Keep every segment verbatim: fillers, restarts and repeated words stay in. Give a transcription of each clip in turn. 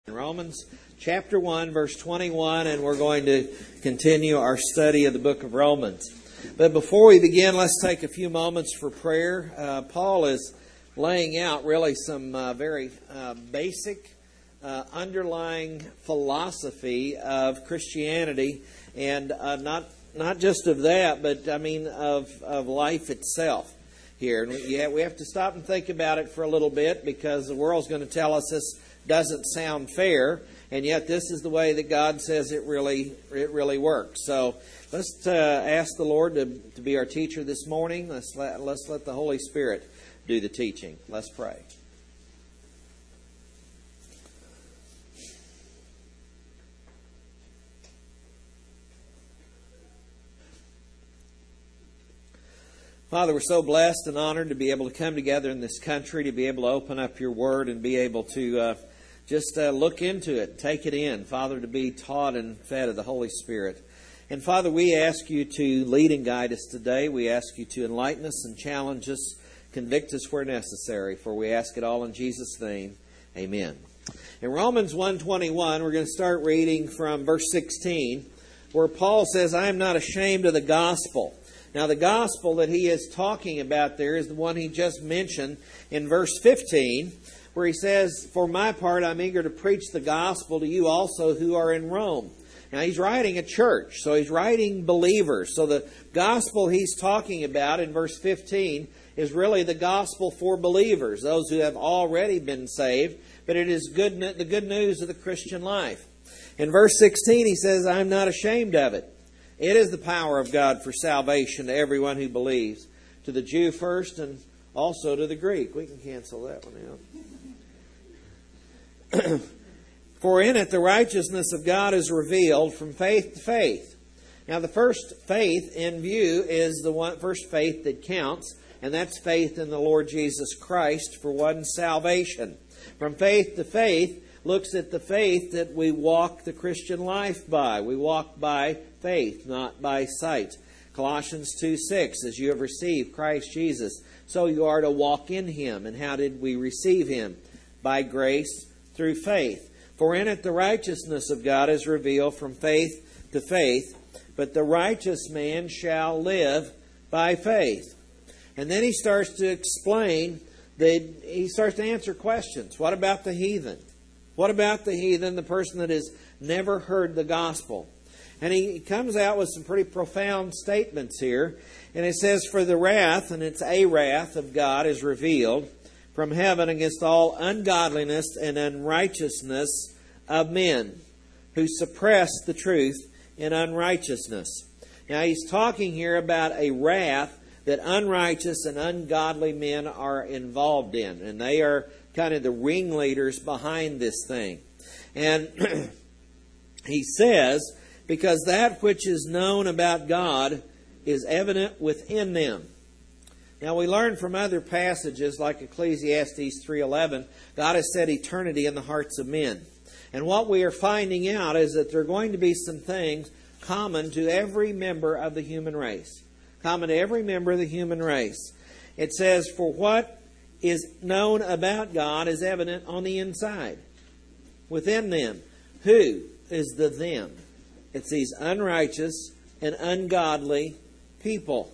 Romans chapter one, verse twenty-one, and we're going to continue our study of the book of Romans. But before we begin, let's take a few moments for prayer. Uh, Paul is laying out really some uh, very uh, basic uh, underlying philosophy of Christianity, and uh, not not just of that, but I mean of, of life itself here. And we, yeah, we have to stop and think about it for a little bit, because the world's going to tell us this doesn't sound fair, and yet this is the way that God says it really it really works. So let's uh, ask the Lord to, to be our teacher this morning. Let's let, let's let the Holy Spirit do the teaching. Let's pray. Father, we're so blessed and honored to be able to come together in this country, to be able to open up your word and be able to uh, just uh, look into it, take it in. Father, to be taught and fed of the Holy Spirit. And Father, we ask you to lead and guide us today. We ask you to enlighten us and challenge us, convict us where necessary. For we ask it all in Jesus' name. Amen. In Romans one twenty-one, we're going to start reading from verse sixteen, where Paul says, I am not ashamed of the gospel. Now, the gospel that he is talking about there is the one he just mentioned in verse fifteen, where he says, for my part, I'm eager to preach the gospel to you also who are in Rome. Now, he's writing a church, so he's writing believers. So the gospel he's talking about in verse fifteen is really the gospel for believers, those who have already been saved, but it is good, the good news of the Christian life. In verse sixteen, he says, I'm not ashamed of it. It is the power of God for salvation to everyone who believes, to the Jew first and also to the Greek. We can cancel that one out. For in it the righteousness of God is revealed from faith to faith. Now, the first faith in view is the one, first faith that counts, and that's faith in the Lord Jesus Christ for one's salvation. From faith to faith looks at the faith that we walk the Christian life by. We walk by faith, not by sight. Colossians two six, as you have received Christ Jesus, so you are to walk in Him. And how did we receive Him? By grace through faith. For in it the righteousness of God is revealed from faith to faith, but the righteous man shall live by faith. And then he starts to explain, that he starts to answer questions. What about the heathen? What about the heathen, the person that has never heard the gospel? And he comes out with some pretty profound statements here. And it says, for the wrath, and it's a wrath of God, is revealed from heaven against all ungodliness and unrighteousness of men who suppress the truth in unrighteousness. Now, he's talking here about a wrath that unrighteous and ungodly men are involved in. And they are kind of the ringleaders behind this thing. And he says, because that which is known about God is evident within them. Now, we learn from other passages like Ecclesiastes three eleven, God has set eternity in the hearts of men. And what we are finding out is that there are going to be some things common to every member of the human race. Common to every member of the human race. It says, for what is known about God is evident on the inside, within them. Who is the them? It's these unrighteous and ungodly people.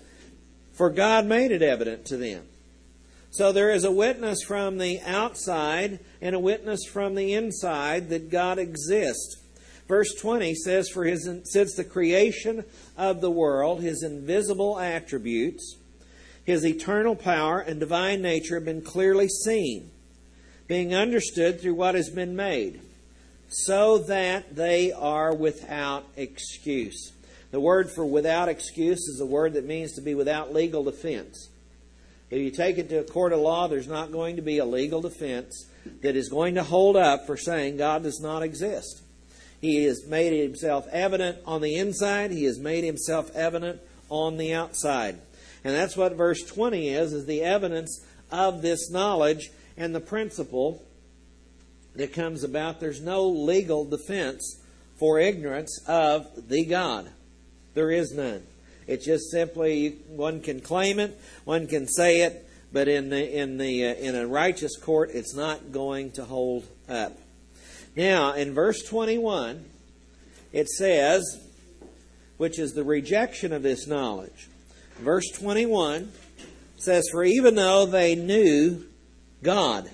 For God made it evident to them. So there is a witness from the outside and a witness from the inside that God exists. Verse twenty says, for his, since the creation of the world, His invisible attributes, His eternal power and divine nature have been clearly seen, being understood through what has been made, so that they are without excuse. The word for without excuse is a word that means to be without legal defense. If you take it to a court of law, there's not going to be a legal defense that is going to hold up for saying God does not exist. He has made Himself evident on the inside. He has made Himself evident on the outside. And that's what verse twenty is, is the evidence of this knowledge and the principle that comes about. There's no legal defense for ignorance of the God. There is none. It's just simply, one can claim it, one can say it, but in the in the uh, in a righteous court, it's not going to hold up. Now, in verse twenty-one, it says, which is the rejection of this knowledge. Verse twenty-one says, for even though they knew God.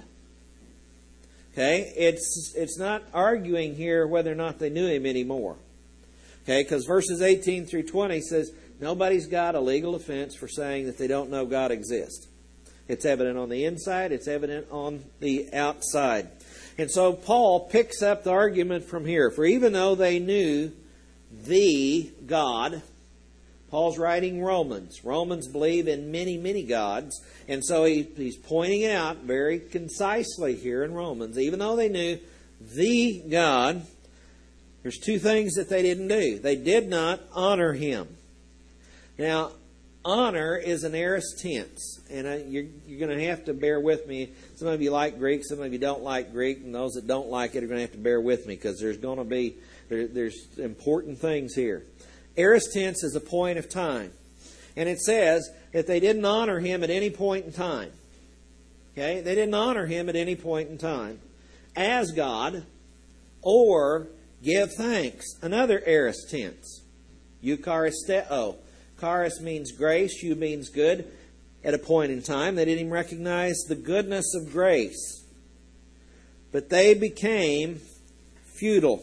Okay, it's it's not arguing here whether or not they knew Him anymore. Okay, because verses eighteen through twenty says, nobody's got a legal offense for saying that they don't know God exists. It's evident on the inside, it's evident on the outside. And so Paul picks up the argument from here. For even though they knew the God, Paul's writing Romans. Romans believe in many, many gods. And so he, he's pointing it out very concisely here in Romans. Even though they knew the God, there's two things that they didn't do. They did not honor Him. Now, honor is an aorist tense. And I, you're, you're going to have to bear with me. Some of you like Greek, some of you don't like Greek. And those that don't like it are going to have to bear with me because there's going to be, there, there's important things here. Aorist tense is a point of time. And it says that they didn't honor Him at any point in time. Okay? They didn't honor Him at any point in time as God or give thanks. Another aorist tense. Eucharisteo. Charis means grace. Eu means good. At a point in time, they didn't even recognize the goodness of grace. But they became futile.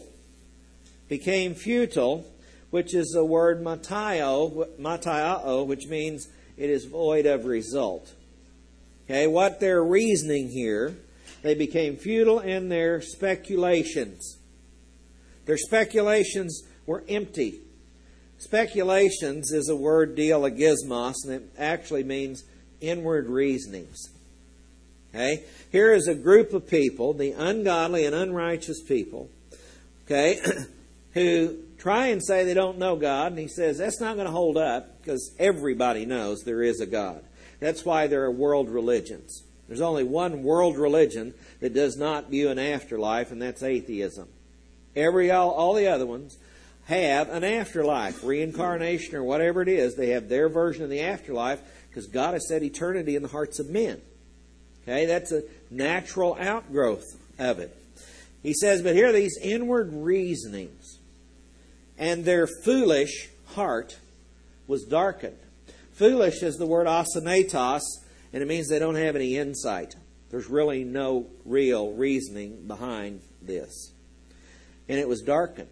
Became futile, which is the word matio, matio, which means it is void of result. Okay, what they're reasoning here, they became futile in their speculations. Their speculations were empty. Speculations is a word dialogismos, and it actually means inward reasonings. Okay, here is a group of people, the ungodly and unrighteous people, okay, who try and say they don't know God, and he says that's not going to hold up because everybody knows there is a God. That's why there are world religions. There's only one world religion that does not view an afterlife, and that's atheism. Every all, all the other ones have an afterlife, reincarnation or whatever it is. They have their version of the afterlife because God has set eternity in the hearts of men. Okay, that's a natural outgrowth of it. He says, but here are these inward reasonings. And their foolish heart was darkened. Foolish is the word asenetos, and it means they don't have any insight. There's really no real reasoning behind this. And it was darkened.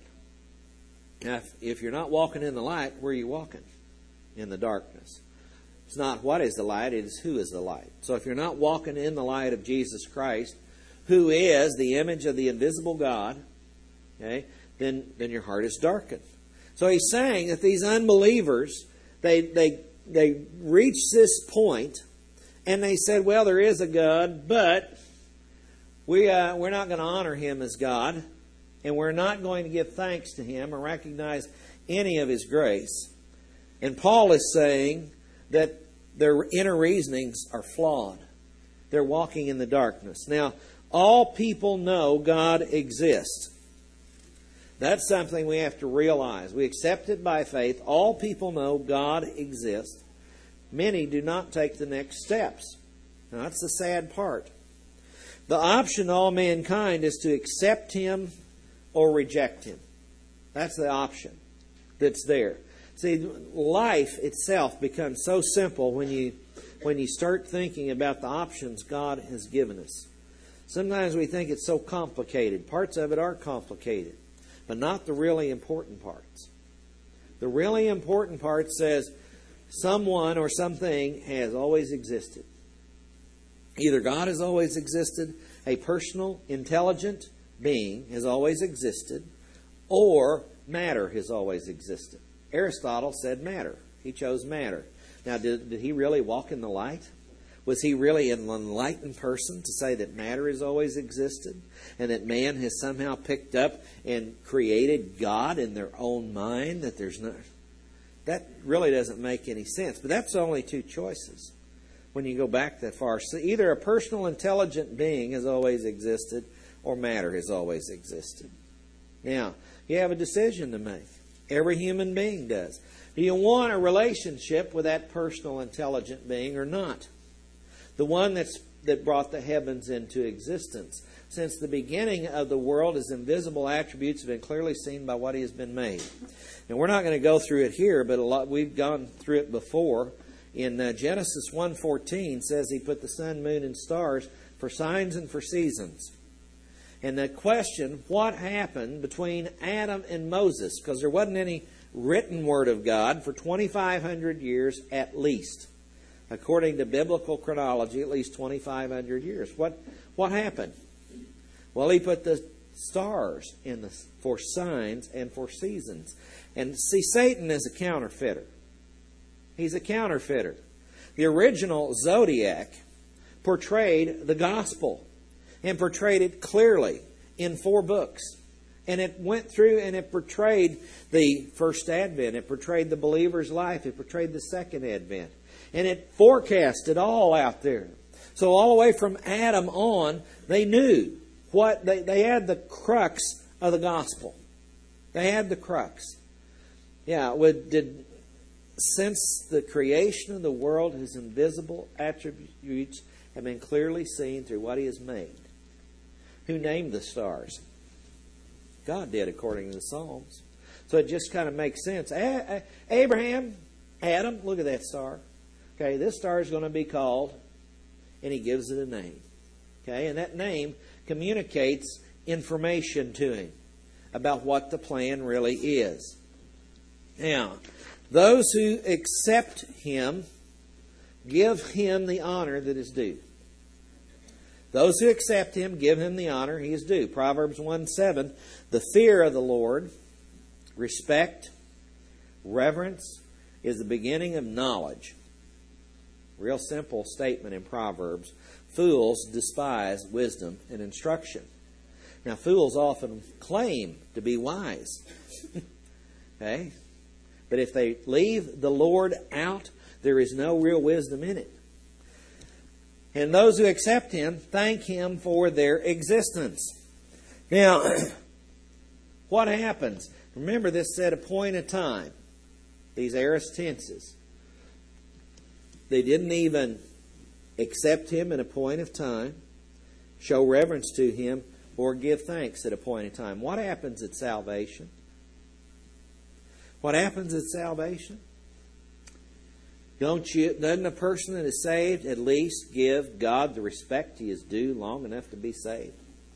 Now, if, if you're not walking in the light, where are you walking? In the darkness. It's not what is the light, it is who is the light. So if you're not walking in the light of Jesus Christ, who is the image of the invisible God, okay, then, then your heart is darkened. So he's saying that these unbelievers, they they they reached this point, and they said, well, there is a God, but we, uh, we're not going to honor Him as God, and we're not going to give thanks to Him or recognize any of His grace. And Paul is saying that their inner reasonings are flawed. They're walking in the darkness. Now, all people know God exists. That's something we have to realize. We accept it by faith. All people know God exists. Many do not take the next steps. Now, that's the sad part. The option to all mankind is to accept Him or reject Him. That's the option that's there. See, life itself becomes so simple when you when you start thinking about the options God has given us. Sometimes we think it's so complicated. Parts of it are complicated, but not the really important parts. The really important part says someone or something has always existed. Either God has always existed, a personal, intelligent being has always existed, or matter has always existed. Aristotle said matter. He chose matter. Now, did, did he really walk in the light? Was he really an enlightened person to say that matter has always existed and that man has somehow picked up and created God in their own mind? That there's no, that really doesn't make any sense. But that's only two choices when you go back that far. So either a personal, intelligent being has always existed or matter has always existed. Now, you have a decision to make. Every human being does. Do you want a relationship with that personal, intelligent being or not? The one that's that brought the heavens into existence. Since the beginning of the world, His invisible attributes have been clearly seen by what He has been made. And we're not going to go through it here, but a lot we've gone through it before. In uh, Genesis one fourteen says He put the sun, moon, and stars for signs and for seasons. And the question, what happened between Adam and Moses? Because there wasn't any written Word of God for twenty-five hundred years at least. According to biblical chronology, at least twenty-five hundred years. What what happened? Well, He put the stars in the, for signs and for seasons. And see, Satan is a counterfeiter. He's a counterfeiter. The original zodiac portrayed the gospel and portrayed it clearly in four books. And it went through and it portrayed the first advent. It portrayed the believer's life. It portrayed the second advent. And it forecasted all out there. So all the way from Adam on, they knew what they, they had the crux of the gospel. They had the crux. Yeah, would, did since the creation of the world, His invisible attributes have been clearly seen through what He has made. Who named the stars? God did, according to the Psalms. So it just kind of makes sense. A- A- Abraham, Adam, look at that star. Okay, this star is going to be called, and He gives it a name. Okay, and that name communicates information to him about what the plan really is. Now, those who accept Him give Him the honor that is due. Those who accept Him give Him the honor He is due. Proverbs one seven, the fear of the Lord, respect, reverence, is the beginning of knowledge. Real simple statement in Proverbs. Fools despise wisdom and instruction. Now, fools often claim to be wise. Okay? But if they leave the Lord out, there is no real wisdom in it. And those who accept Him thank Him for their existence. Now, what happens? Remember, this said appointed time. These aorist tenses. They didn't even accept Him in a point of time, show reverence to Him, or give thanks at a point in time. What happens at salvation? What happens at salvation? Don't you, doesn't a person that is saved at least give God the respect He is due long enough to be saved?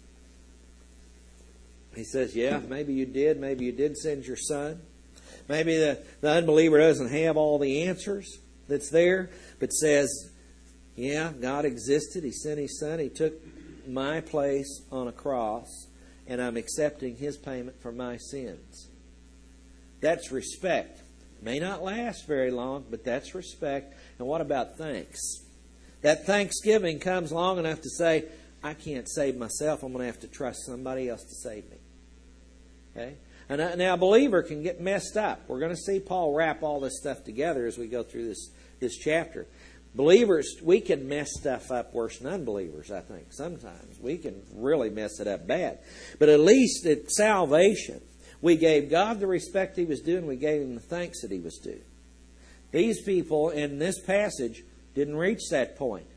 He says, yeah, maybe you did. Maybe you did send your Son. Maybe the, the unbeliever doesn't have all the answers that's there, but says, yeah, God existed. He sent His Son. He took my place on a cross, and I'm accepting His payment for my sins. That's respect. May not last very long, but that's respect. And what about thanks? That thanksgiving comes long enough to say, I can't save myself. I'm going to have to trust somebody else to save me. Okay? And now a believer can get messed up. We're going to see Paul wrap all this stuff together as we go through this, this chapter. Believers, we can mess stuff up worse than unbelievers, I think. Sometimes we can really mess it up bad. But at least at salvation, we gave God the respect He was due, and we gave Him the thanks that He was due. These people in this passage didn't reach that point.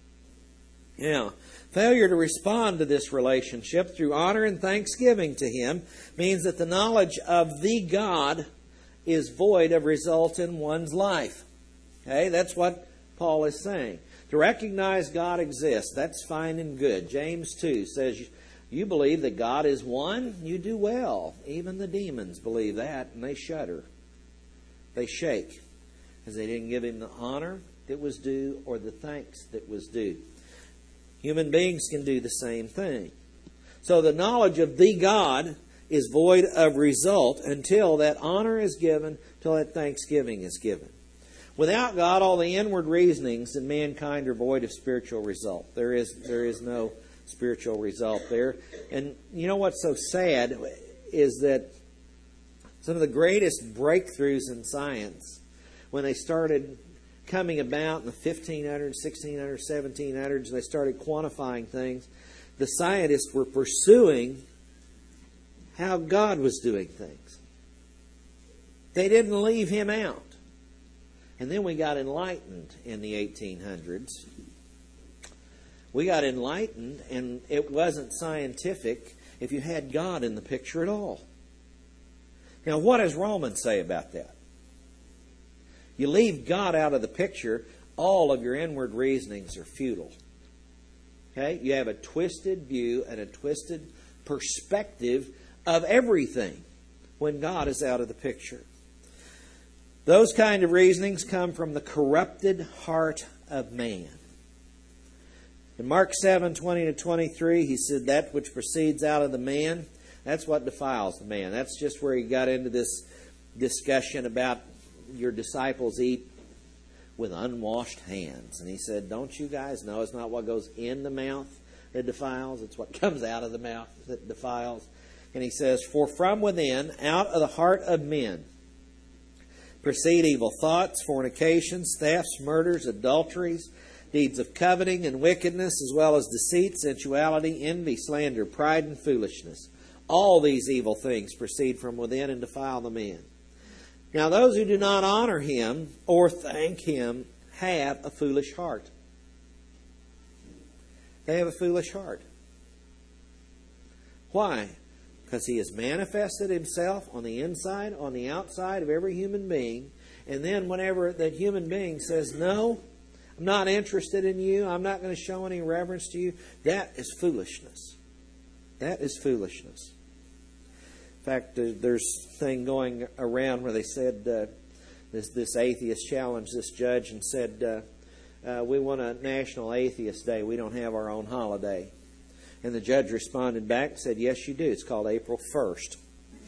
Now, failure to respond to this relationship through honor and thanksgiving to Him means that the knowledge of the God is void of result in one's life. Okay, that's what Paul is saying. To recognize God exists, that's fine and good. James two says, you believe that God is one, you do well. Even the demons believe that, and they shudder. They shake, because they didn't give Him the honor that was due or the thanks that was due. Human beings can do the same thing. So the knowledge of the God is void of result until that honor is given, until that thanksgiving is given. Without God, all the inward reasonings in mankind are void of spiritual result. There is, there is no spiritual result there. And you know what's so sad is that some of the greatest breakthroughs in science, when they started coming about in the fifteen hundreds, sixteen hundreds, seventeen hundreds, they started quantifying things, the scientists were pursuing how God was doing things. They didn't leave Him out. And then we got enlightened in the eighteen hundreds. We got enlightened, and it wasn't scientific if you had God in the picture at all. Now, what does Romans say about that? You leave God out of the picture, all of your inward reasonings are futile. Okay? You have a twisted view and a twisted perspective of everything when God is out of the picture. Those kind of reasonings come from the corrupted heart of man. In Mark seven, twenty to twenty-three, he said, that which proceeds out of the man, that's what defiles the man. That's just where he got into this discussion about your disciples eat with unwashed hands. And he said, don't you guys know it's not what goes in the mouth that defiles, it's what comes out of the mouth that defiles. And he says, for from within, out of the heart of men, proceed evil thoughts, fornications, thefts, murders, adulteries, deeds of coveting and wickedness, as well as deceit, sensuality, envy, slander, pride, and foolishness. All these evil things proceed from within and defile the man. Now those who do not honor him or thank him have a foolish heart. They have a foolish heart. Why? Because he has manifested himself on the inside, on the outside of every human being. And then whenever that human being says, no, I'm not interested in you, I'm not going to show any reverence to you, that is foolishness. That is foolishness. In fact, there's a thing going around where they said, uh, this, this atheist challenged this judge and said, uh, uh, we want a National Atheist Day. We don't have our own holiday. And the judge responded back and said, yes, you do. It's called April first.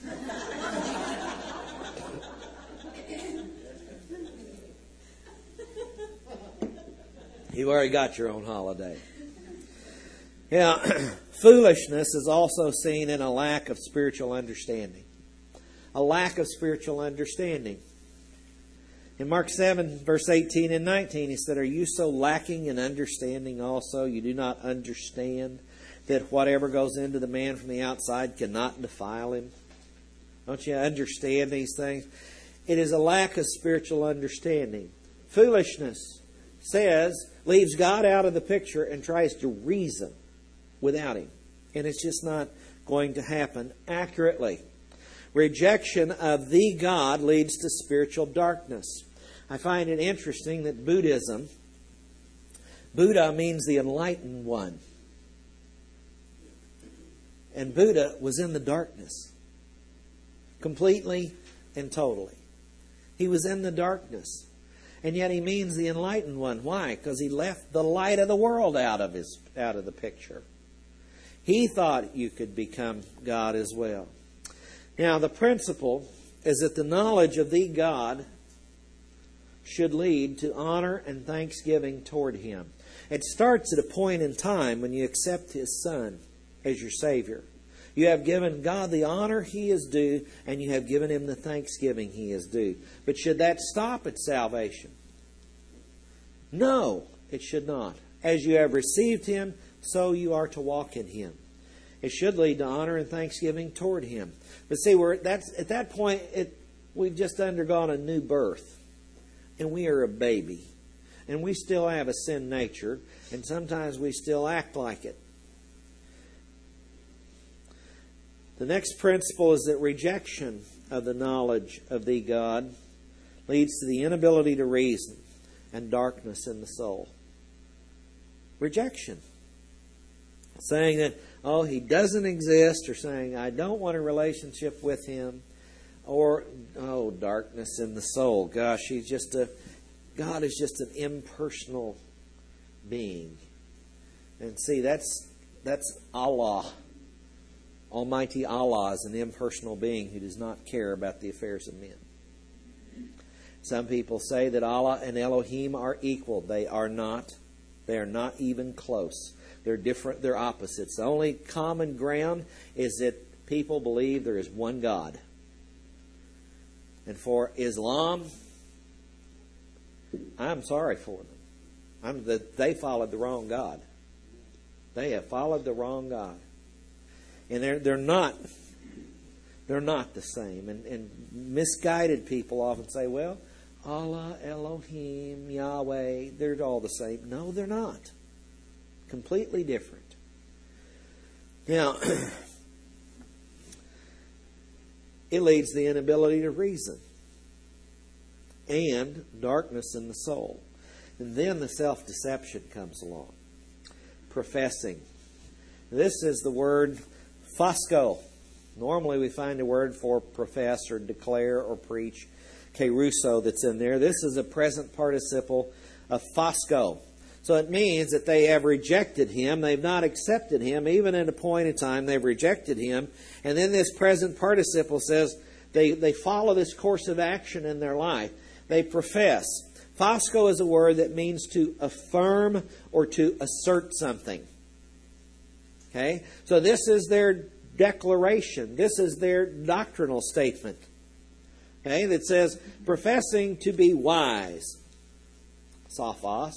You've already got your own holiday. Now, foolishness is also seen in a lack of spiritual understanding. A lack of spiritual understanding. In Mark seven, verse eighteen and nineteen, he said, are you so lacking in understanding also? You do not understand that whatever goes into the man from the outside cannot defile him? Don't you understand these things? It is a lack of spiritual understanding. Foolishness says, leaves God out of the picture and tries to reason without him. And it's just not going to happen accurately. Rejection of the God leads to spiritual darkness. I find it interesting that Buddhism, Buddha means the enlightened one. And Buddha was in the darkness. Completely and totally. He was in the darkness. And yet he means the enlightened one. Why? Because he left the light of the world out of his out of the picture. He thought you could become God as well. Now, the principle is that the knowledge of the God should lead to honor and thanksgiving toward Him. It starts at a point in time when you accept His Son as your Savior. You have given God the honor He is due, and you have given Him the thanksgiving He is due. But should that stop at salvation? No, it should not. As you have received Him, so you are to walk in Him. It should lead to honor and thanksgiving toward Him. But see, we're that's at that point, it, we've just undergone a new birth. And we are a baby. And we still have a sin nature. And sometimes we still act like it. The next principle is that rejection of the knowledge of the God leads to the inability to reason and darkness in the soul. Rejection. Saying that, oh, He doesn't exist, or saying, I don't want a relationship with Him, or, oh, darkness in the soul. Gosh, He's just a, God is just an impersonal being. And see, that's that's Allah. Almighty Allah is an impersonal being who does not care about the affairs of men. Some people say that Allah and Elohim are equal. They are not. They are not even close. They're different. They're opposites. The only common ground is that people believe there is one God. And for Islam, I'm sorry for them. I'm the, they followed the wrong God. They have followed the wrong God. And they're they're not they're not the same. And, and misguided people often say, well, Allah, Elohim, Yahweh, they're all the same. No, they're not. Completely different. Now, it leads to the inability to reason and darkness in the soul. And then the self-deception comes along. Professing. This is the word phosco. Normally we find a word for profess or declare or preach. Keruso that's in there. This is a present participle of phosco. So it means that they have rejected Him. They've not accepted Him. Even at a point in time, they've rejected Him. And then this present participle says they, they follow this course of action in their life. They profess. Phosco is a word that means to affirm or to assert something. Okay? So this is their declaration. This is their doctrinal statement. Okay? That says, professing to be wise. Sophos.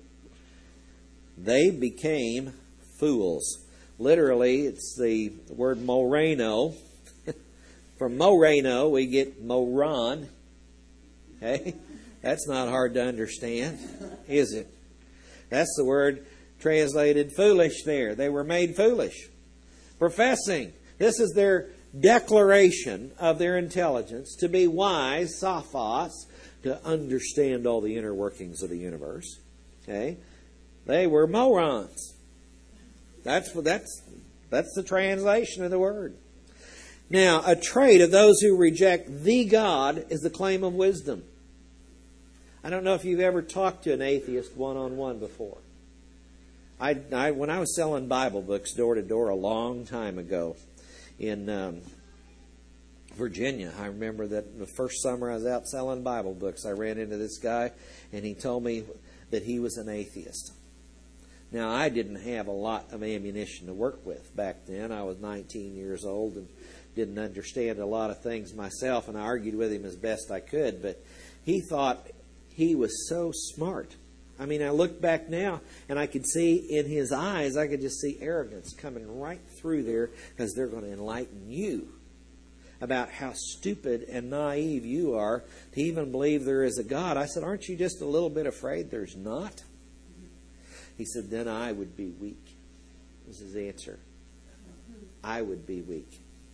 They became fools. Literally, it's the word moreno. From moreno, we get moron. Okay? That's not hard to understand, is it? That's the word translated foolish there. They were made foolish. Professing. This is their declaration of their intelligence to be wise, sophos, to understand all the inner workings of the universe. Okay? They were morons. That's that's that's the translation of the word. Now, a trait of those who reject the God is the claim of wisdom. I don't know if you've ever talked to an atheist one-on-one before. I, I when I was selling Bible books door to door a long time ago in um, Virginia, I remember that the first summer I was out selling Bible books, I ran into this guy, and he told me that he was an atheist. Now, I didn't have a lot of ammunition to work with back then. I was nineteen years old and didn't understand a lot of things myself, and I argued with him as best I could, but he thought he was so smart. I mean, I look back now, and I could see in his eyes, I could just see arrogance coming right through there, because they're going to enlighten you about how stupid and naive you are to even believe there is a God. I said, aren't you just a little bit afraid there's not? He said, then I would be weak. This is his answer. I would be weak.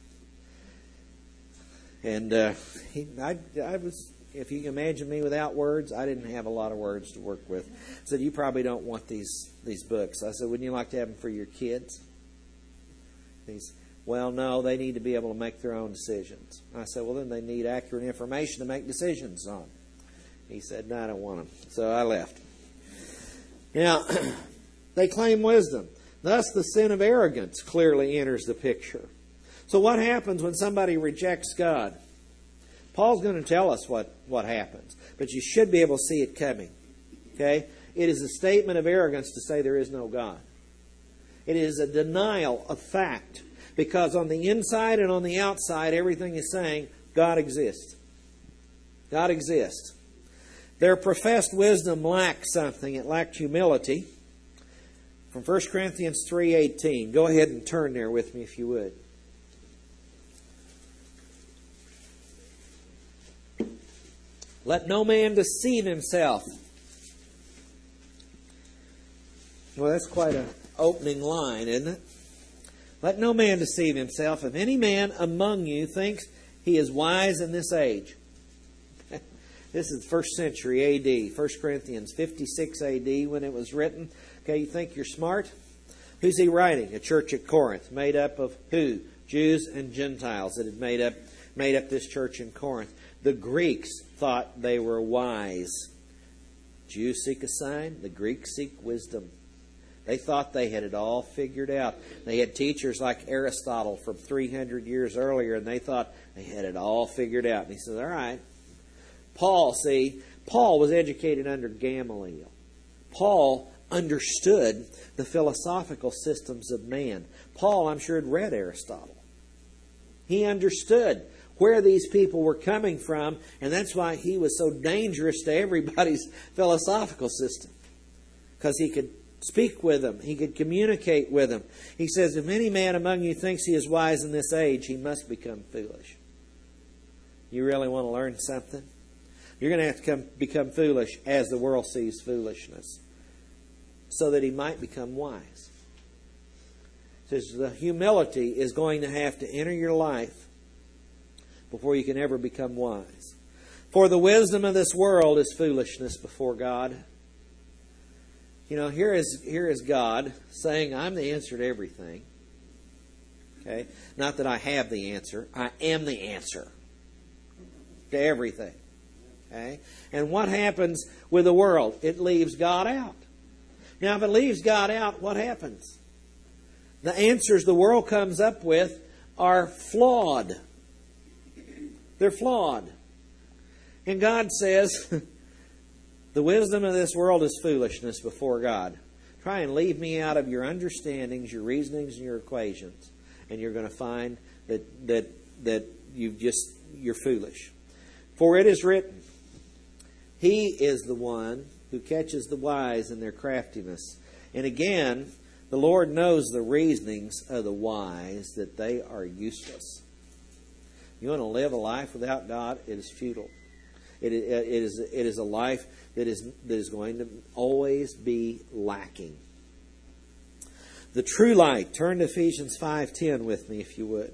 And uh, he, I, I was, if you can imagine me without words, I didn't have a lot of words to work with. He said, you probably don't want these these books. I said, wouldn't you like to have them for your kids? He's, well, no, they need to be able to make their own decisions. I said, well, then they need accurate information to make decisions on. He said, no, I don't want them. So I left. Now, they claim wisdom. Thus, the sin of arrogance clearly enters the picture. So what happens when somebody rejects God? Paul's going to tell us what, what happens. But you should be able to see it coming. Okay? It is a statement of arrogance to say there is no God. It is a denial of fact. Because on the inside and on the outside, everything is saying God exists. God exists. Their professed wisdom lacked something. It lacked humility. From First Corinthians three eighteen. Go ahead and turn there with me if you would. Let no man deceive himself. Well, that's quite an opening line, isn't it? Let no man deceive himself. If any man among you thinks he is wise in this age. This is first century A D, First Corinthians fifty-six A D when it was written. Okay, you think you're smart? Who's he writing? A church at Corinth, made up of who? Jews and Gentiles that had made up made up this church in Corinth. The Greeks thought they were wise. Jews seek a sign, the Greeks seek wisdom. They thought they had it all figured out. They had teachers like Aristotle from three hundred years earlier, and they thought they had it all figured out. And he says, all right. Paul, see, Paul was educated under Gamaliel. Paul understood the philosophical systems of man. Paul, I'm sure, had read Aristotle. He understood where these people were coming from, and that's why he was so dangerous to everybody's philosophical system. Because he could speak with them. He could communicate with them. He says, if any man among you thinks he is wise in this age, he must become foolish. You really want to learn something? You're going to have to come, become foolish as the world sees foolishness. so that he might become wise. It says the humility is going to have to enter your life before you can ever become wise. For the wisdom of this world is foolishness before God. You know, here is here is God saying, I'm the answer to everything. Okay? Not that I have the answer. I am the answer to everything. Okay? And what happens with the world? It leaves God out. Now, if it leaves God out, what happens? The answers the world comes up with are flawed. They're flawed. And God says, the wisdom of this world is foolishness before God. Try and leave me out of your understandings, your reasonings, and your equations. And you're going to find that that that you've just you're foolish. For it is written, He is the one who catches the wise in their craftiness. And again, the Lord knows the reasonings of the wise, that they are useless. You want to live a life without God? It is futile. It is, it is, it is a life that is, that is going to always be lacking. The true light. Turn to Ephesians five ten with me, if you would.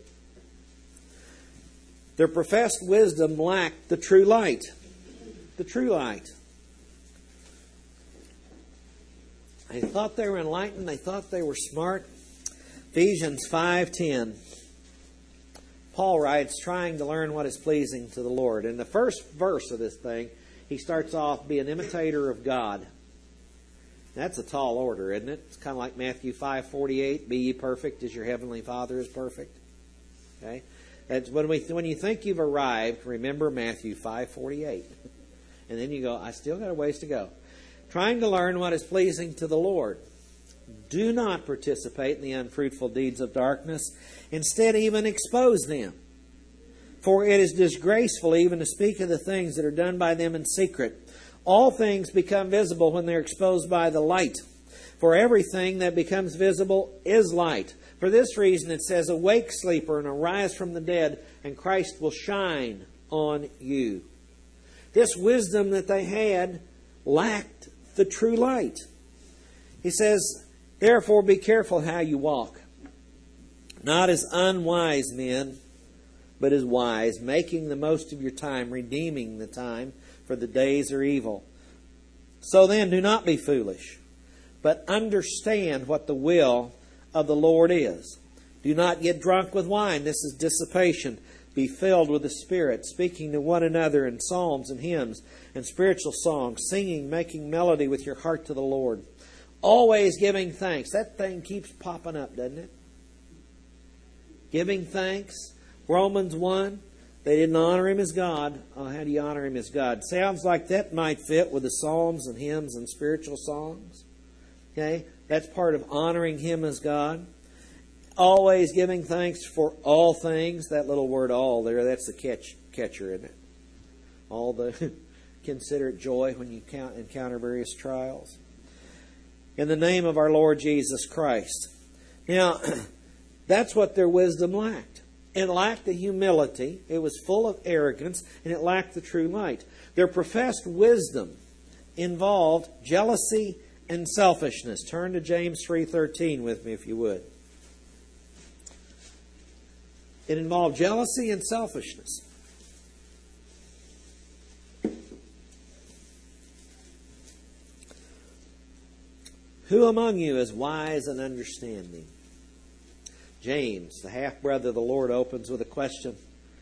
Their professed wisdom lacked the true light. The true light. They thought they were enlightened. They thought they were smart. Ephesians five ten. Paul writes, trying to learn what is pleasing to the Lord. In the first verse of this thing, he starts off, be an imitator of God. That's a tall order, isn't it? It's kind of like Matthew five forty-eight, be ye perfect as your heavenly Father is perfect. Okay? That's when we when you think you've arrived, remember Matthew five forty-eight. And then you go, I still got a ways to go. Trying to learn what is pleasing to the Lord. Do not participate in the unfruitful deeds of darkness. Instead, even expose them. For it is disgraceful even to speak of the things that are done by them in secret. All things become visible when they're exposed by the light. For everything that becomes visible is light. For this reason it says, awake, sleeper, and arise from the dead, and Christ will shine on you. This wisdom that they had lacked the true light. He says, therefore be careful how you walk. Not as unwise men, but as wise, making the most of your time, redeeming the time, for the days are evil. So then, do not be foolish, but understand what the will of the Lord is. Do not get drunk with wine. This is dissipation. Be filled with the Spirit, speaking to one another in psalms and hymns and spiritual songs, singing, making melody with your heart to the Lord. Always giving thanks. That thing keeps popping up, doesn't it? Giving thanks. Romans one, they didn't honor Him as God. Oh, how do you honor Him as God? Sounds like that might fit with the psalms and hymns and spiritual songs. Okay? That's part of honoring Him as God. Always giving thanks for all things. That little word all there, that's the catch, catcher, isn't it? All the consider it joy when you count, encounter various trials. In the name of our Lord Jesus Christ. Now, that's what their wisdom lacked. It lacked the humility. It was full of arrogance, and it lacked the true light. Their professed wisdom involved jealousy and selfishness. Turn to James three thirteen with me, if you would. It involved jealousy and selfishness. Who among you is wise and understanding? James, the half-brother of the Lord, opens with a question.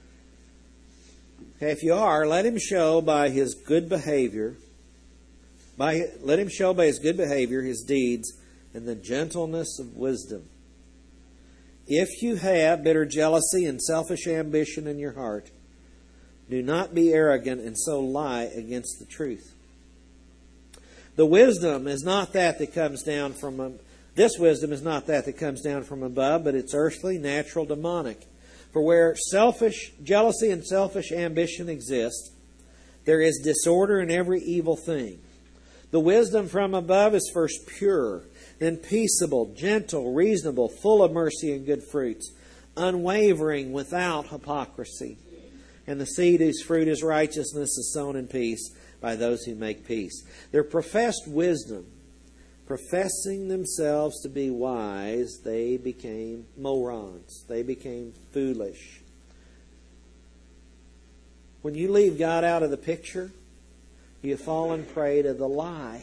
Okay, if you are, let him show by his good behavior, by let him show by his good behavior his deeds and the gentleness of wisdom. If you have bitter jealousy and selfish ambition in your heart, do not be arrogant and so lie against the truth. The wisdom is not that that comes down from a This wisdom is not that that comes down from above, but it's earthly, natural, demonic. For where selfish jealousy and selfish ambition exist, there is disorder in every evil thing. The wisdom from above is first pure, then peaceable, gentle, reasonable, full of mercy and good fruits, unwavering, without hypocrisy. And the seed whose fruit is righteousness is sown in peace by those who make peace. Their professed wisdom Professing themselves to be wise, they became morons. They became foolish. When you leave God out of the picture, you have fallen prey to the lie.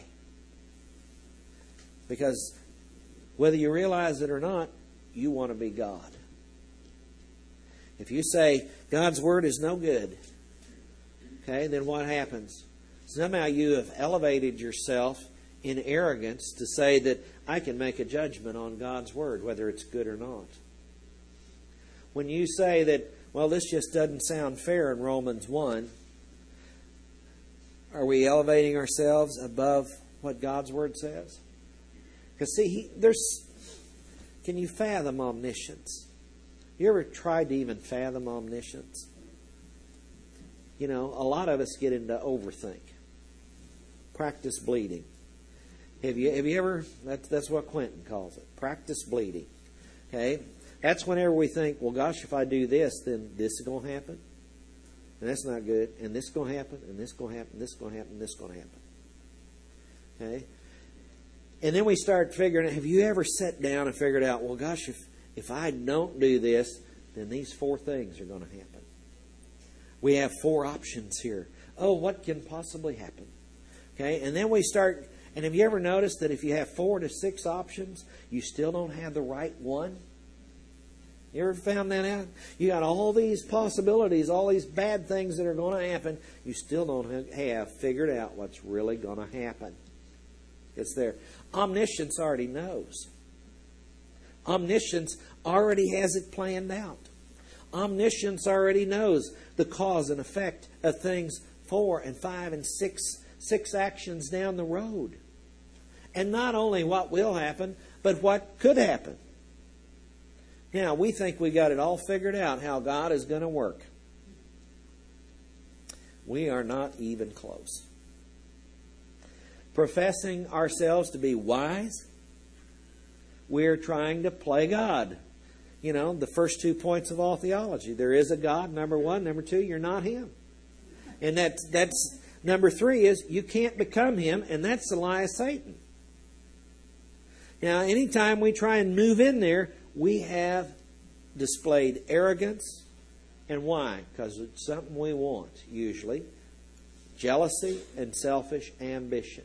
Because whether you realize it or not, you want to be God. If you say God's Word is no good, okay, then what happens? Somehow you have elevated yourself in arrogance to say that I can make a judgment on God's Word, whether it's good or not. When you say that, well, this just doesn't sound fair in Romans one, are we elevating ourselves above what God's Word says? Because see, he, there's, can you fathom omniscience? You ever tried to even fathom omniscience? You know, a lot of us get into overthink. Practice bleeding. Have you have you ever, that's, that's what Quentin calls it, practice bleeding. Okay? That's whenever we think, well, gosh, if I do this, then this is going to happen. And that's not good. And this is going to happen. And this is going to happen. This is going to happen. This is going to happen. Okay? And then we start figuring out, have you ever sat down and figured out, well, gosh, if, if I don't do this, then these four things are going to happen. We have four options here. Oh, what can possibly happen? Okay? And then we start, and have you ever noticed that if you have four to six options, you still don't have the right one? You ever found that out? You got all these possibilities, all these bad things that are going to happen. You still don't have figured out what's really going to happen. It's there. Omniscience already knows. Omniscience already has it planned out. Omniscience already knows the cause and effect of things four and five and six, six actions down the road. And not only what will happen, but what could happen. Now, we think we got it all figured out how God is going to work. We are not even close. Professing ourselves to be wise, we're trying to play God. You know, the first two points of all theology. There is a God, number one. Number two, you're not Him. And that's, that's number three is you can't become Him, and that's the lie of Satan. Now, anytime we try and move in there, we have displayed arrogance. And why? Because it's something we want, usually. Jealousy and selfish ambition.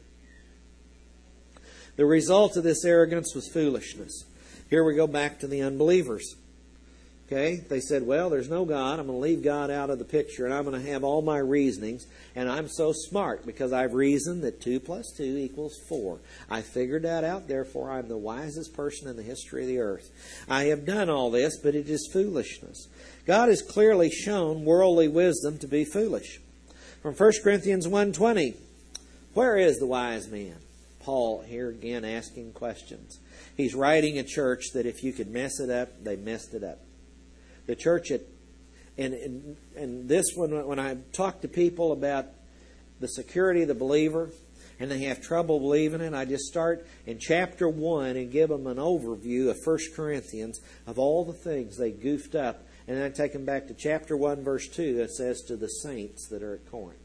The result of this arrogance was foolishness. Here we go back to the unbelievers. Okay? They said, well, there's no God. I'm going to leave God out of the picture, and I'm going to have all my reasonings. And I'm so smart because I've reasoned that two plus two equals four. I figured that out. Therefore, I'm the wisest person in the history of the earth. I have done all this, but it is foolishness. God has clearly shown worldly wisdom to be foolish. From First Corinthians one twenty, where is the wise man? Paul here again asking questions. He's writing a church that if you could mess it up, they messed it up. The church at, and, and, and this one, when I talk to people about the security of the believer and they have trouble believing it, I just start in chapter one and give them an overview of First Corinthians of all the things they goofed up. And then I take them back to chapter one, verse two that says to the saints that are at Corinth.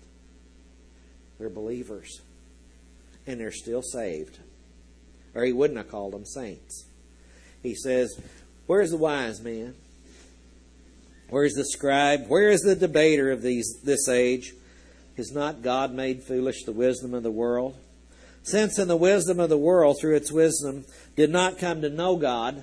They're believers. And they're still saved. Or he wouldn't have called them saints. He says, where's the wise man? Where's the scribe? Where is the debater of these this age? Is not God made foolish the wisdom of the world? Since in the wisdom of the world, through its wisdom, did not come to know God,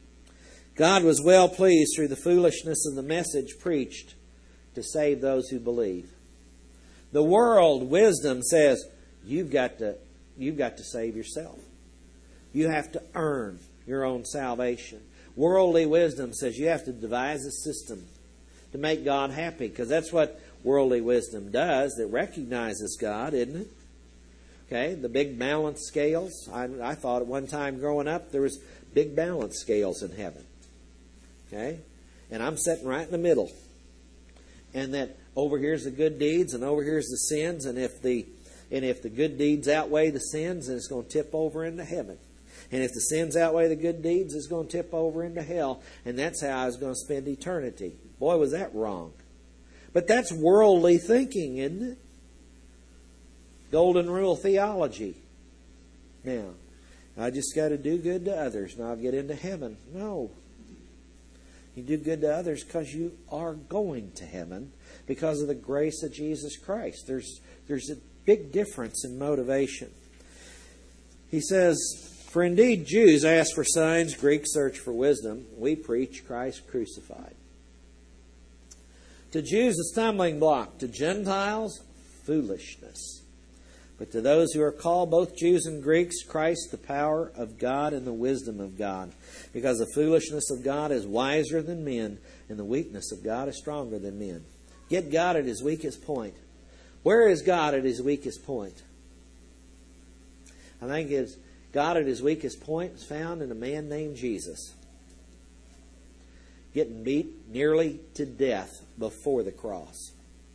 God was well pleased through the foolishness of the message preached to save those who believe. The world wisdom says, you've got to, you've got to save yourself. You have to earn your own salvation. Worldly wisdom says you have to devise a system to make God happy, because that's what worldly wisdom does. It recognizes God, isn't it? Okay, the big balance scales. I, I thought at one time growing up there was big balance scales in heaven. Okay, and I'm sitting right in the middle, and that over here's the good deeds, and over here's the sins, and if the and if the good deeds outweigh the sins, then it's going to tip over into heaven. And if the sins outweigh the good deeds, it's going to tip over into hell. And that's how I was going to spend eternity. Boy, was that wrong. But that's worldly thinking, isn't it? Golden rule theology. Now, I just got to do good to others and I'll get into heaven. No. You do good to others because you are going to heaven because of the grace of Jesus Christ. There's, there's a big difference in motivation. He says, for indeed Jews ask for signs, Greeks search for wisdom. We preach Christ crucified. To Jews a stumbling block, to Gentiles foolishness. But to those who are called, both Jews and Greeks, Christ the power of God and the wisdom of God. Because the foolishness of God is wiser than men, and the weakness of God is stronger than men. Get God at His weakest point. Where is God at His weakest point? I think it's God at His weakest point is found in a man named Jesus. Getting beat nearly to death before the cross.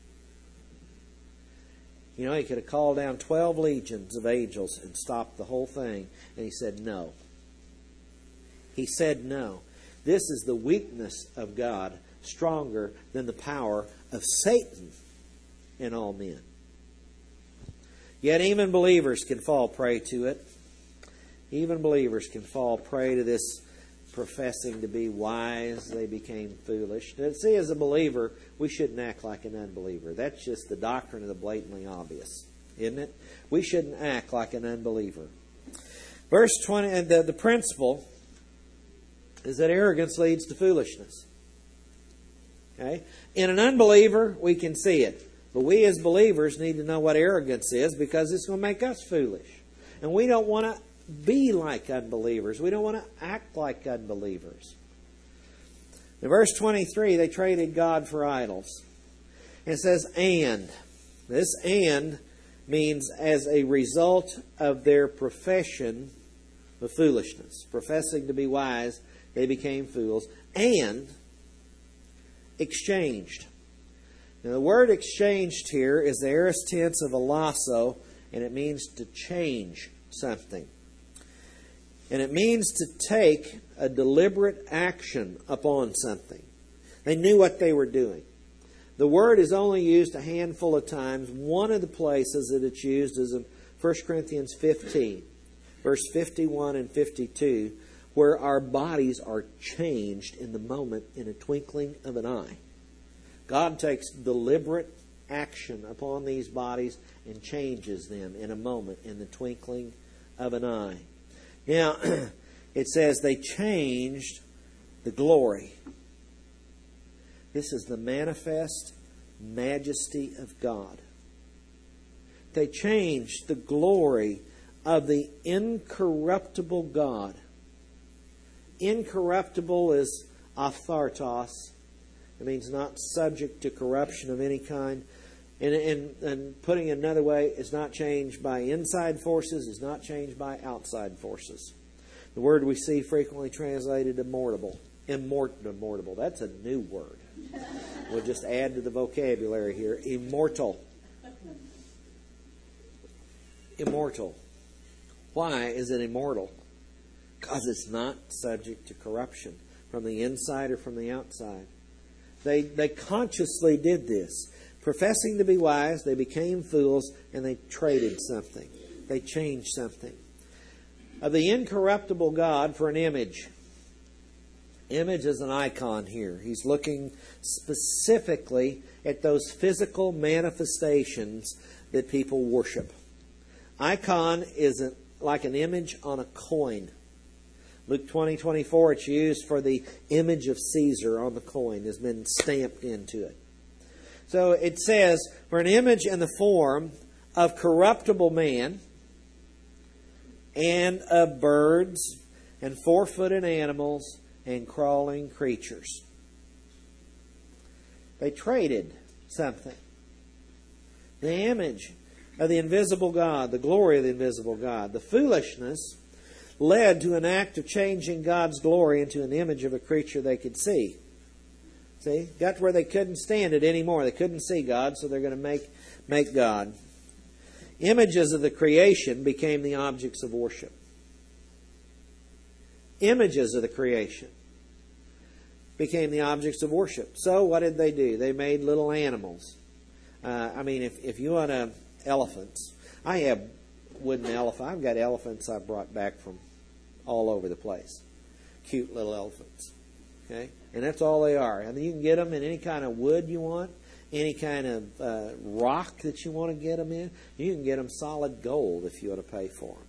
You know, He could have called down twelve legions of angels and stopped the whole thing. And He said no. He said no. This is the weakness of God, stronger than the power of Satan in all men. Yet even believers can fall prey to it. Even believers can fall prey to this professing to be wise, they became foolish. Now, see, as a believer, we shouldn't act like an unbeliever. That's just the doctrine of the blatantly obvious, isn't it? We shouldn't act like an unbeliever. Verse twenty, and the, the principle is that arrogance leads to foolishness. Okay? In an unbeliever, we can see it. But we as believers need to know what arrogance is because it's going to make us foolish. And we don't want to be like unbelievers. We don't want to act like unbelievers. In verse twenty-three, they traded God for idols. And it says, and. This and means as a result of their profession of foolishness. Professing to be wise, they became fools. And exchanged. Now the word exchanged here is the aorist tense of alasso, and it means to change something. And it means to take a deliberate action upon something. They knew what they were doing. The word is only used a handful of times. One of the places that it's used is in First Corinthians fifteen, verse fifty-one and fifty-two, where our bodies are changed in the moment, in a twinkling of an eye. God takes deliberate action upon these bodies and changes them in a moment, in the twinkling of an eye. Now, it says they changed the glory. This is the manifest majesty of God. They changed the glory of the incorruptible God. Incorruptible is aphthartos. It means not subject to corruption of any kind. And, and, and putting it another way, it's not changed by inside forces, it's not changed by outside forces. The word we see frequently translated immortal. Immortal. That's a new word. We'll just add to the vocabulary here. Immortal. Immortal. Why is it immortal? Because it's not subject to corruption from the inside or from the outside. They, they consciously did this. Professing to be wise, they became fools and they traded something. They changed something. Of the incorruptible God for an image. Image is an icon here. He's looking specifically at those physical manifestations that people worship. Icon is a, like an image on a coin. Luke twenty twenty-four, it's used for the image of Caesar on the coin. Has been stamped into it. So it says, for an image in the form of corruptible man and of birds and four-footed animals and crawling creatures. They traded something. The image of the invisible God, the glory of the invisible God. The foolishness led to an act of changing God's glory into an image of a creature they could see. See, got to where they couldn't stand it anymore. They couldn't see God, so they're going to make, make God. Images of the creation became the objects of worship. Images of the creation became the objects of worship. So what did they do? They made little animals. Uh, I mean, if, if you want to, elephants. I have wooden elephant. I've got elephants I brought back from all over the place. Cute little elephants. Okay? And that's all they are. I mean, you can get them in any kind of wood you want, any kind of uh, rock that you want to get them in. You can get them solid gold if you want to pay for them.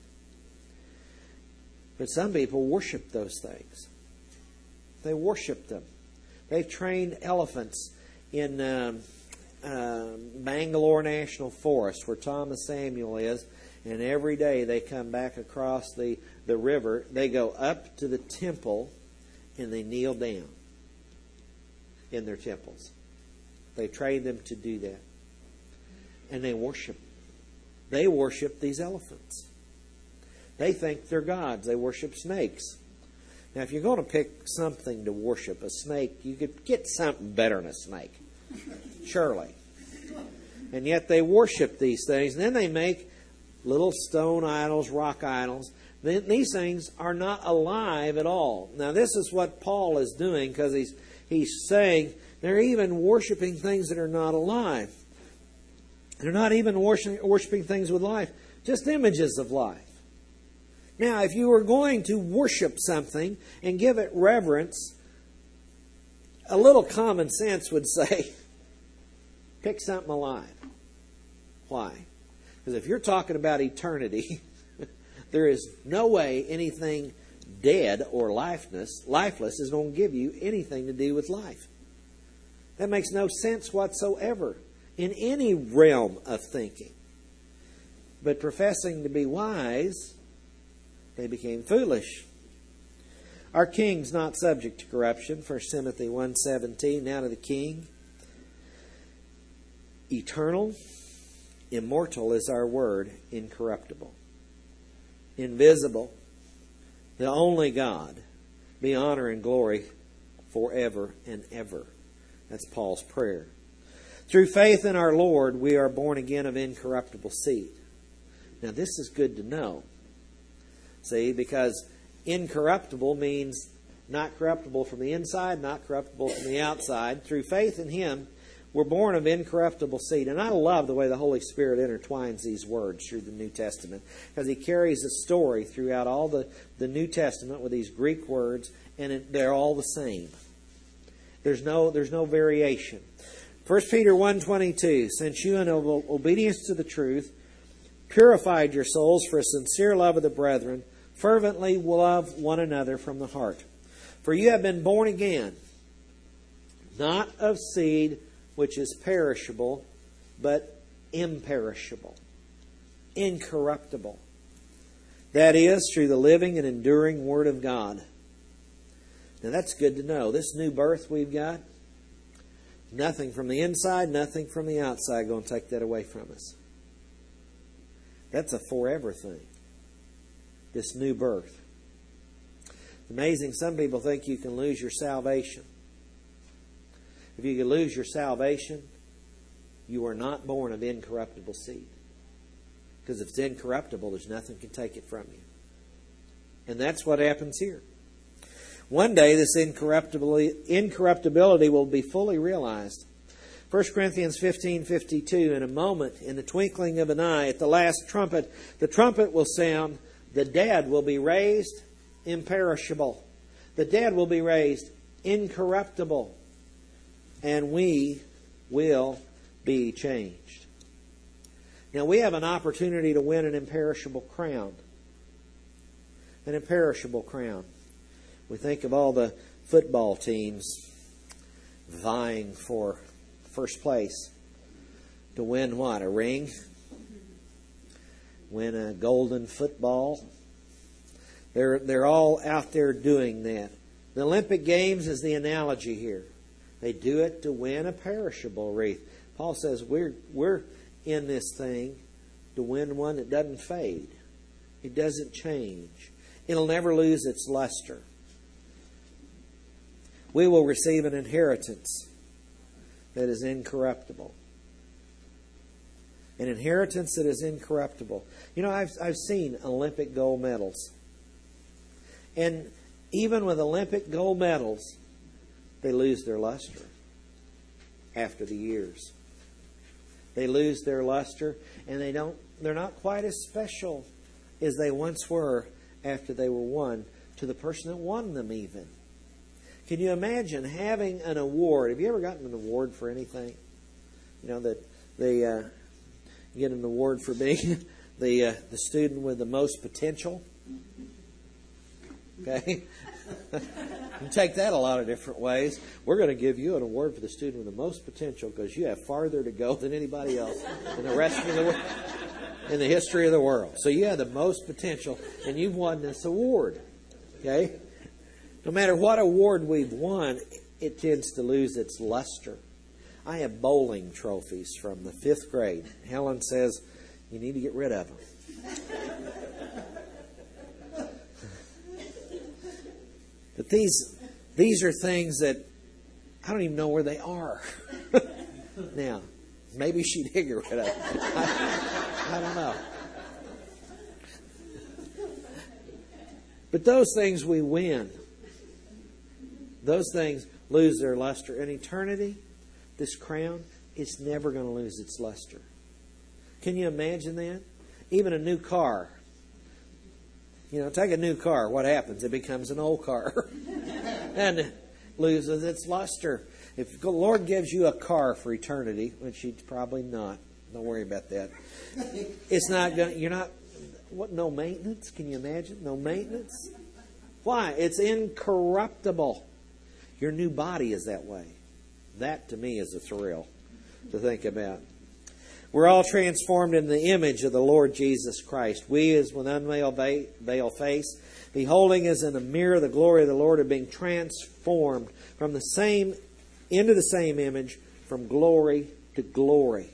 But some people worship those things. They worship them. They've trained elephants in um, uh, Bangalore National Forest, where Thomas Samuel is, and every day they come back across the, the river. They go up to the temple and they kneel down in their temples. They train them to do that. And they worship. They worship these elephants. They think they're gods. They worship snakes. Now, if you're going to pick something to worship, a snake, you could get something better than a snake. Surely. And yet they worship these things. And then they make little stone idols, rock idols. Then these things are not alive at all. Now, this is what Paul is doing, because he's, he's saying they're even worshiping things that are not alive. They're not even worshiping, worshiping things with life, just images of life. Now, if you were going to worship something and give it reverence, a little common sense would say, pick something alive. Why? Because if you're talking about eternity, there is no way anything dead or lifeless, lifeless is going to give you anything to do with life. That makes no sense whatsoever in any realm of thinking. But professing to be wise, they became foolish. Our king's not subject to corruption. First Timothy one seventeen. Now to the king. Eternal, immortal is our word, incorruptible, invisible, the only God, be honor and glory forever and ever. That's Paul's prayer. Through faith in our Lord, we are born again of incorruptible seed. Now this is good to know. See, because incorruptible means not corruptible from the inside, not corruptible from the outside. Through faith in Him, we're born of incorruptible seed. And I love the way the Holy Spirit intertwines these words through the New Testament, because He carries a story throughout all the, the New Testament with these Greek words, and it, they're all the same. There's no, there's no variation. First Peter one twenty-two, since you in obedience to the truth purified your souls for a sincere love of the brethren, fervently love one another from the heart. For you have been born again, not of seed which is perishable, but imperishable, incorruptible. That is, through the living and enduring Word of God. Now that's good to know. This new birth we've got, nothing from the inside, nothing from the outside going to take that away from us. That's a forever thing. This new birth. It's amazing. Some people think you can lose your salvation. If you can lose your salvation, you are not born of incorruptible seed. Because if it's incorruptible, there's nothing can take it from you. And that's what happens here. One day this incorruptibility, incorruptibility will be fully realized. First Corinthians fifteen fifty-two, in a moment, in the twinkling of an eye, at the last trumpet, the trumpet will sound, the dead will be raised imperishable. The dead will be raised incorruptible. And we will be changed. Now we have an opportunity to win an imperishable crown. An imperishable crown. We think of all the football teams vying for first place to win what? A ring? Win a golden football? They're, they're all out there doing that. The Olympic Games is the analogy here. They do it to win a perishable wreath. Paul says we're, we're in this thing to win one that doesn't fade. It doesn't change. It'll never lose its luster. We will receive an inheritance that is incorruptible. An inheritance that is incorruptible. You know, I've, I've seen Olympic gold medals. And even with Olympic gold medals, they lose their luster after the years. They lose their luster, and they don't, they're not quite as special as they once were after they were won to the person that won them even. Can you imagine having an award? Have you ever gotten an award for anything? You know, that they uh, get an award for being the uh, the student with the most potential. Okay? You take that a lot of different ways. We're going to give you an award for the student with the most potential because you have farther to go than anybody else in the rest of the world, in the history of the world. So you have the most potential, and you've won this award. Okay? No matter what award we've won, it tends to lose its luster. I have bowling trophies from the fifth grade. Helen says, you need to get rid of them. But these these are things that I don't even know where they are. Now, maybe she did get rid of them. I, I don't know. But those things we win. Those things lose their luster. In eternity, this crown is never going to lose its luster. Can you imagine that? Even a new car. You know, take a new car. What happens? It becomes an old car. And it loses its luster. If the Lord gives you a car for eternity, which He's probably not. Don't worry about that. It's not going to, you're not, what, no maintenance? Can you imagine? No maintenance? Why? It's incorruptible. Your new body is that way. That, to me, is a thrill to think about. We're all transformed in the image of the Lord Jesus Christ. We, as with unveiled veil face, beholding as in a mirror the glory of the Lord, are being transformed from the same into the same image, from glory to glory.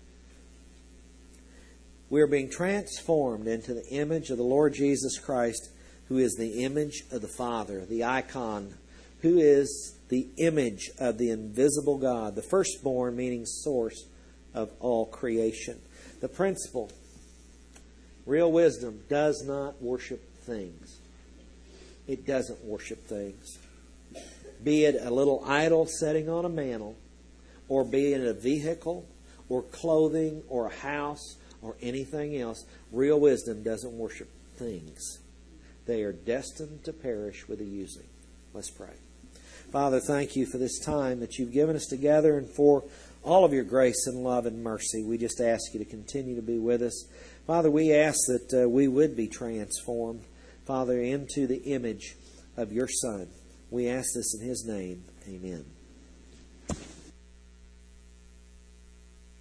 We are being transformed into the image of the Lord Jesus Christ, who is the image of the Father, the icon, who is the image of the invisible God, the firstborn, meaning source of all creation. The principle, real wisdom, does not worship things. It doesn't worship things. Be it a little idol sitting on a mantle, or be it a vehicle, or clothing, or a house, or anything else, real wisdom doesn't worship things. They are destined to perish with the using. Let's pray. Father, thank you for this time that you've given us together and for all of your grace and love and mercy. We just ask you to continue to be with us. Father, we ask that uh, we would be transformed, Father, into the image of your Son. We ask this in His name. Amen.